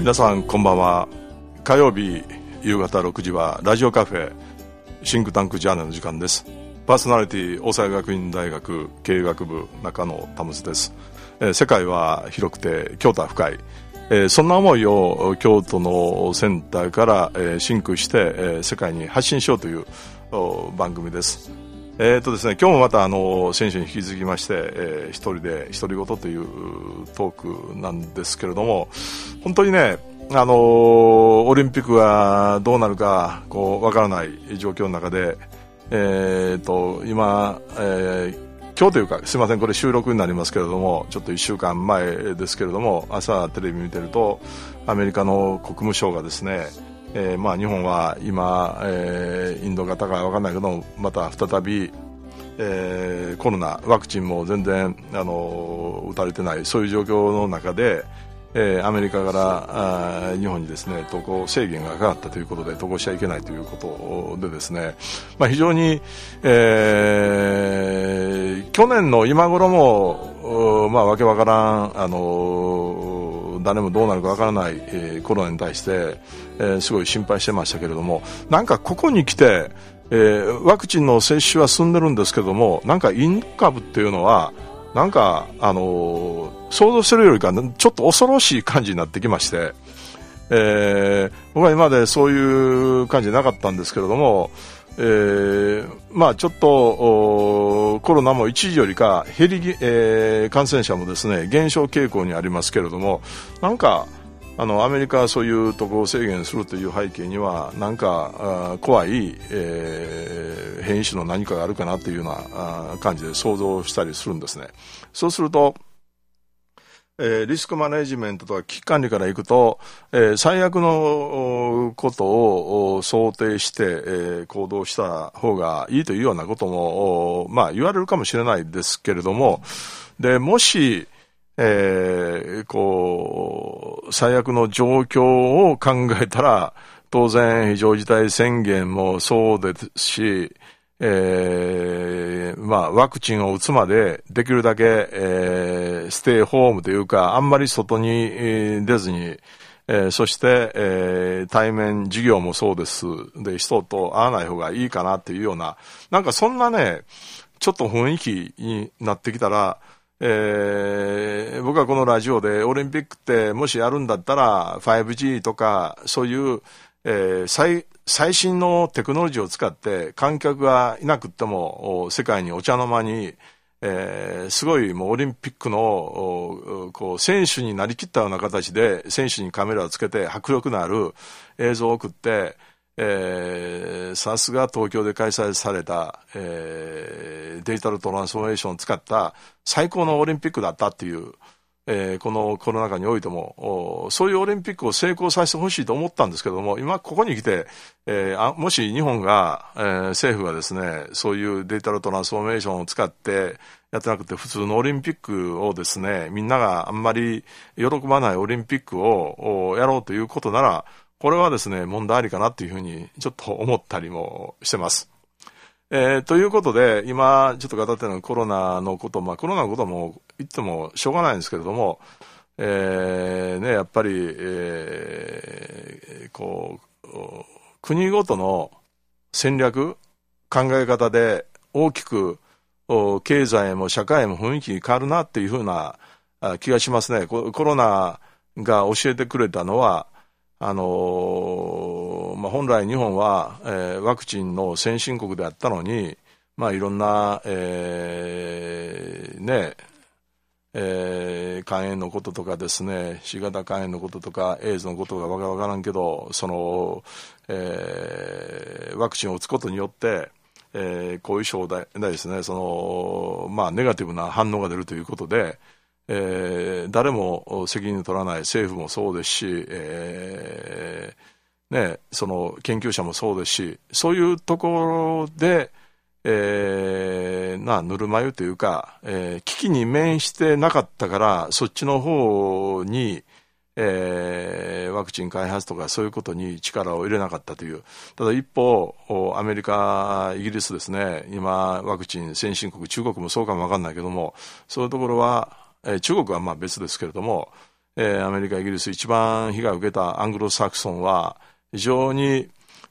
皆さんこんばんは。火曜日夕方6時はラジオカフェシンクタンクジャーナルの時間です。パーソナリティ大阪学院大学経営学部中野保です。世界は広くて京都は深い、そんな思いを京都のセンターから、シンクして、世界に発信しようという番組です。ですね、今日もまた先週に引き続きまして、一人で独り言というトークなんですけれども、本当にね、オリンピックがどうなるかわからない状況の中で、今、今日というかすいません、これ収録になりますけれども、ちょっと1週間前ですけれども、朝テレビ見てるとアメリカの国務省がですね、日本は今、インド型か分かんないけどまた再び、コロナワクチンも全然打たれてない、そういう状況の中で、アメリカから日本にですね渡航制限がかかったということで渡航しちゃいけないということでですね、非常に、去年の今頃も、わけわからん誰もどうなるかわからない、コロナに対して、すごい心配してましたけれども、なんかここに来て、ワクチンの接種は進んでるんですけども、なんかインド株っていうのはなんか想像するよりかちょっと恐ろしい感じになってきまして、僕は今までそういう感じなかったんですけれども、ちょっとコロナも一時よりか感染者もですね減少傾向にありますけれども、なんかアメリカはそういう渡航制限するという背景にはなんか怖い、変異種の何かがあるかなというような感じで想像したりするんですね。そうするとリスクマネジメントとか危機管理からいくと、最悪のことを想定して、行動した方がいいというようなことも、言われるかもしれないですけれども、でもし、最悪の状況を考えたら当然非常事態宣言もそうですし、ワクチンを打つまでできるだけ、ステイホームというかあんまり外に、出ずに、そして、対面授業もそうですで人と会わない方がいいかなっていうような、なんかそんなねちょっと雰囲気になってきたら、僕はこのラジオでオリンピックってもしやるんだったら 5G とかそういう、最新のテクノロジーを使って観客がいなくっても世界にお茶の間に、すごいもうオリンピックの選手になりきったような形で選手にカメラをつけて迫力のある映像を送って、さすが東京で開催された、デジタルトランスフォーメーションを使った最高のオリンピックだったっていう、このコロナ禍においてもそういうオリンピックを成功させてほしいと思ったんですけども、今ここに来て、もし日本が、政府がですねそういうデジタルトランスフォーメーションを使ってやってなくて普通のオリンピックをですねみんながあんまり喜ばないオリンピックをやろうということなら、これはですね問題ありかなというふうにちょっと思ったりもしてます。ということで今ちょっと語っているのはコロナのこと、コロナのことも言ってもしょうがないんですけれども、やっぱり、国ごとの戦略考え方で大きく経済も社会も雰囲気変わるなっていうふうな気がしますね。コロナが教えてくれたのは本来日本は、ワクチンの先進国であったのに、いろんな、肝炎のこととかですね、C 型肝炎のこととかエイズのことがわからんけど、ワクチンを打つことによって、後遺症でですね、ネガティブな反応が出るということで、誰も責任を取らない、政府もそうですし、その研究者もそうですし、そういうところで、ぬるま湯というか、危機に面してなかったからそっちの方に、ワクチン開発とかそういうことに力を入れなかったという。ただ一方アメリカイギリスですね、今ワクチン先進国、中国もそうかもわかんないけども、そういうところは中国は別ですけれども、 アメリカ、イギリス一番被害を受けたアングロサクソンは非常に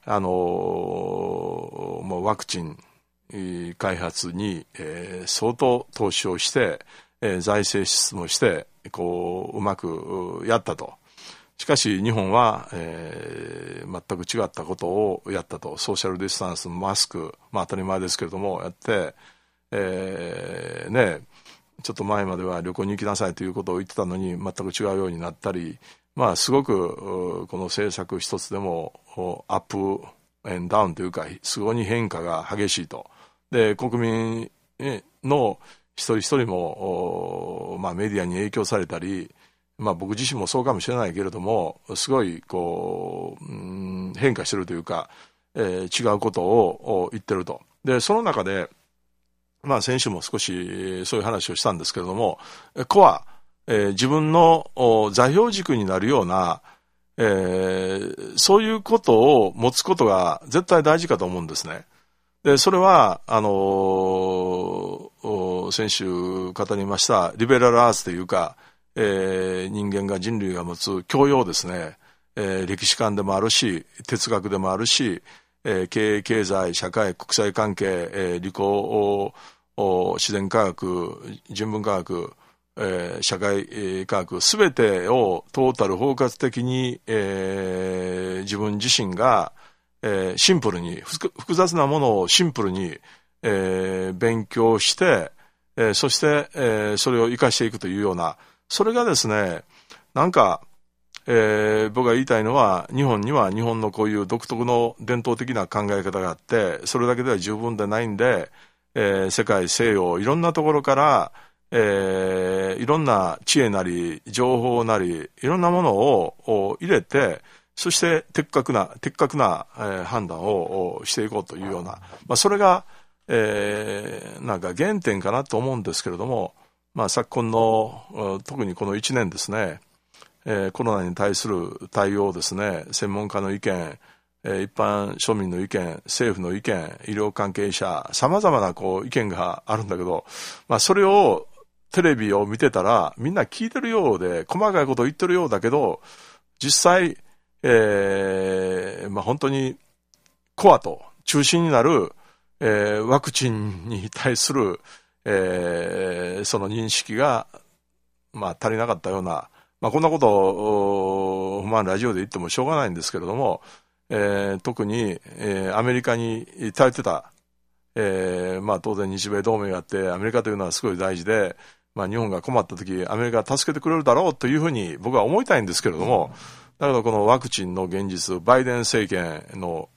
もうワクチン開発に、相当投資をして、財政支出もしてうまくやったと。しかし日本は、全く違ったことをやったと。ソーシャルディスタンス、マスク、当たり前ですけれどもやって、ちょっと前までは旅行に行きなさいということを言ってたのに全く違うようになったり、すごくこの政策一つでもアップエンダウンというかすごい変化が激しいと。で、国民の一人一人もメディアに影響されたり、僕自身もそうかもしれないけれども、すごい変化してるというか、違うことを言ってると。で、その中で先週も少しそういう話をしたんですけれども、コア、自分の座標軸になるような、そういうことを持つことが絶対大事かと思うんですね。で、それは先週語りましたリベラルアーツというか、人間が人類が持つ教養ですね、歴史観でもあるし哲学でもあるし、経営経済社会国際関係、理工自然科学人文科学、社会科学すべてをトータル包括的に、自分自身が、シンプルに複雑なものをシンプルに、勉強して、そして、それを活かしていくというような、それがですね、僕が言いたいのは、日本には日本のこういう独特の伝統的な考え方があって、それだけでは十分でないんで、世界西洋いろんなところから、いろんな知恵なり情報なりいろんなものを入れて、そして的確な、判断をしていこうというような、それが、原点かなと思うんですけれども、昨今の特にこの1年ですね、コロナに対する対応ですね、専門家の意見、一般庶民の意見、政府の意見、医療関係者、様々な意見があるんだけど、それをテレビを見てたらみんな聞いてるようで細かいことを言ってるようだけど、実際、本当にコアと中心になる、ワクチンに対する、その認識が足りなかったような、こんなことをラジオで言ってもしょうがないんですけれども、特に、アメリカに頼ってた、当然日米同盟があってアメリカというのはすごい大事で、日本が困った時アメリカが助けてくれるだろうというふうに僕は思いたいんですけれども、だけどこのワクチンの現実、バイデン政権の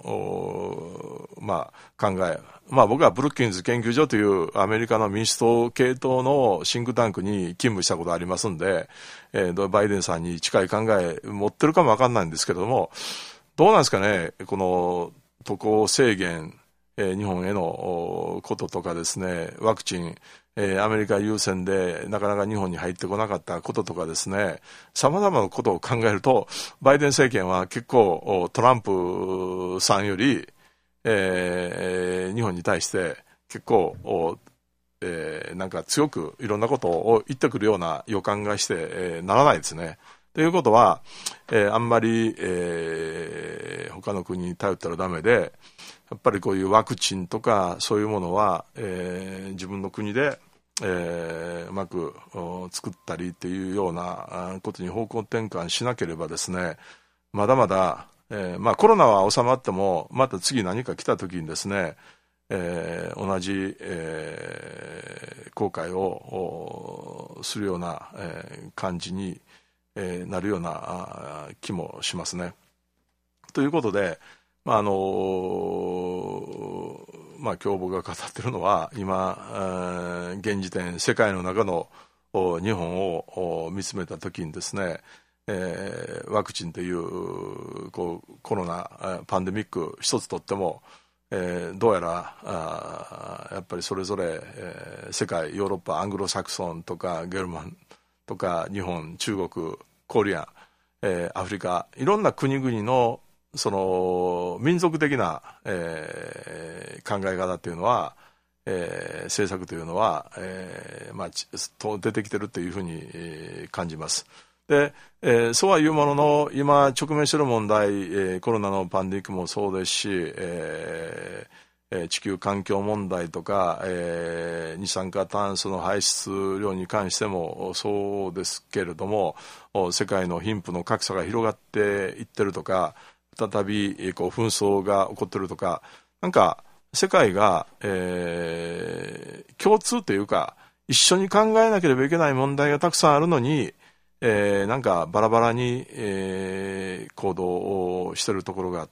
考え、僕はブルッキンズ研究所というアメリカの民主党系統のシンクタンクに勤務したことありますんで、バイデンさんに近い考え持ってるかもわかんないんですけれども、どうなんですかね、この渡航制限、日本へのこととかですね、ワクチン、アメリカ優先でなかなか日本に入ってこなかったこととかですね、様々なことを考えると、バイデン政権は結構トランプさんより、日本に対して結構、強くいろんなことを言ってくるような予感がして、ならないですね。ということは、あんまり、他の国に頼ったらダメで、やっぱりこういうワクチンとかそういうものは、自分の国で、うまく作ったりっていうようなことに方向転換しなければですね、まだまだ、コロナは収まってもまた次何か来た時にですね、同じ、後悔をするような、感じに、なるような気もしますね。ということで、今日僕が語っているのは今、現時点世界の中の日本を見つめた時にですね、ワクチンというコロナパンデミック一つとっても、どうやらやっぱりそれぞれ、世界ヨーロッパアングロサクソンとかゲルマンとか日本中国コリアン、アフリカいろんな国々のその民族的な、考え方というのは、政策というのは、出てきてるというふうに、感じます。 で、そうはいうものの、今直面している問題、コロナのパンデミックもそうですし、地球環境問題とか、二酸化炭素の排出量に関してもそうですけれども、世界の貧富の格差が広がっていってるとか、再び紛争が起こってるとか、なんか世界が、共通というか一緒に考えなければいけない問題がたくさんあるのに、なんかバラバラに、行動をしているところがあって、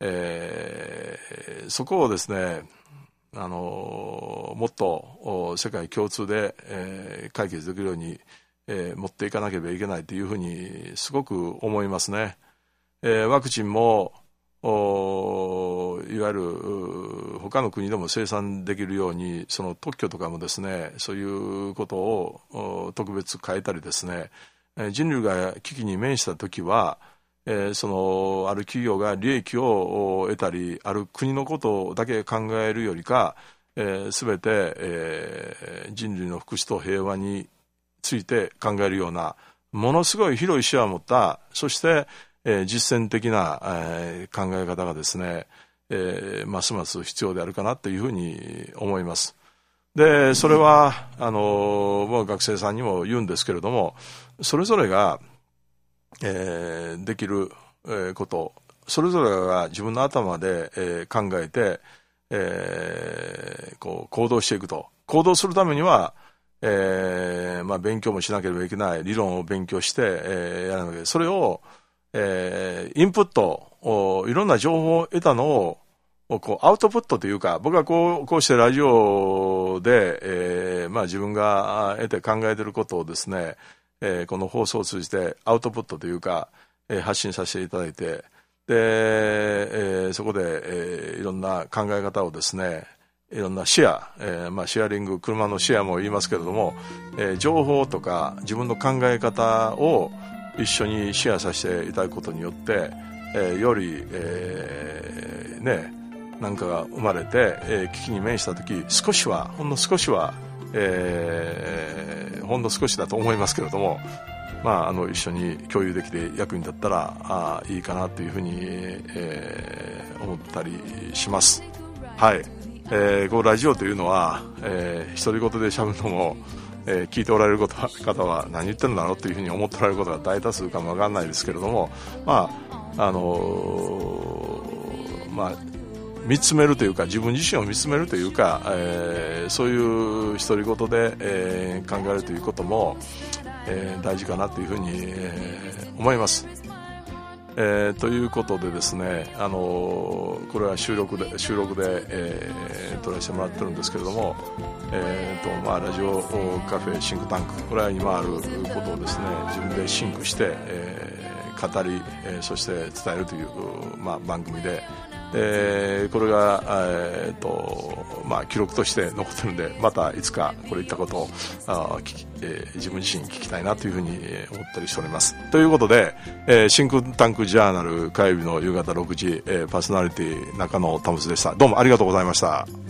そこをですね、もっと世界共通で、解決できるように、持っていかなければいけないというふうにすごく思いますね。ワクチンもいわゆる他の国でも生産できるように、その特許とかもですね、そういうことを特別変えたりですね、人類が危機に面したときは、そのある企業が利益を得たり、ある国のことだけ考えるよりか、すべて、人類の福祉と平和について考えるようなものすごい広い視野を持った、そして実践的な、考え方がですね、ますます必要であるかなというふうに思います。で、それはもう学生さんにも言うんですけれども、それぞれが、できる、こと、それぞれが自分の頭で、考えて、行動していくと。行動するためには、勉強もしなければいけない、理論を勉強して、やらなきゃいけない。それをインプット、いろんな情報を得たのをアウトプットというか、僕はこうしてラジオで、自分が得て考えていることをですね、この放送を通じてアウトプットというか、発信させていただいて、で、そこで、いろんな考え方をですね、いろんなシェア、シェアリング、車のシェアも言いますけれども、情報とか自分の考え方を一緒にシェアさせていただくことによって、より、なんかが生まれて、危機に面したとき、ほんの少しは、ほんの少しだと思いますけれども、一緒に共有できて役に立ったらいいかなというふうに、思ったりします。はい。このラジオというのは、独り言で喋るのも、聞いておられる方は何言ってるんだろうというふうに思っておられることが大多数かもわかんないですけれども、見つめるというか、自分自身を見つめるというか、そういう独り言で、考えるということも、大事かなというふうに、思います。ということでですね、これは収録で、撮らせてもらってるんですけれども、ラジオカフェシンクタンク、これは今あることをですね、自分でシンクして、語り、そして伝えるという、番組で、これが、記録として残ってるんで、またいつかこれ言ったことを自分自身聞きたいなというふうに思ったりしております。ということで、シンクタンクジャーナル火曜日の夕方6時、パーソナリティ中野保でした。どうもありがとうございました。